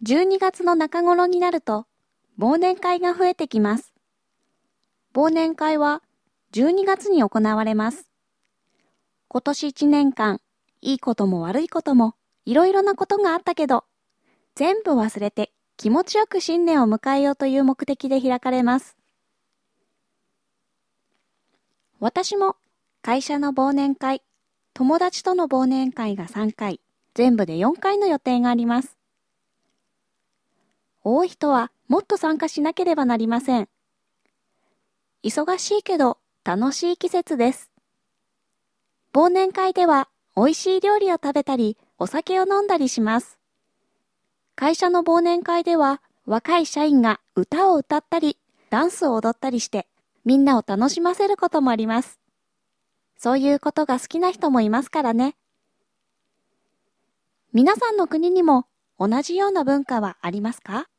12月の中頃になると忘年会が増えてきます。忘年会は12月に行われます。今年1年間、いいことも悪いこともいろいろなことがあったけど、全部忘れて気持ちよく新年を迎えようという目的で開かれます。私も会社の忘年会、友達との忘年会が3回、全部で4回の予定があります。多い人はもっと参加しなければなりません。忙しいけど楽しい季節です。忘年会では美味しい料理を食べたり、お酒を飲んだりします。会社の忘年会では若い社員が歌を歌ったり、ダンスを踊ったりして、みんなを楽しませることもあります。そういうことが好きな人もいますからね。皆さんの国にも同じような文化はありますか？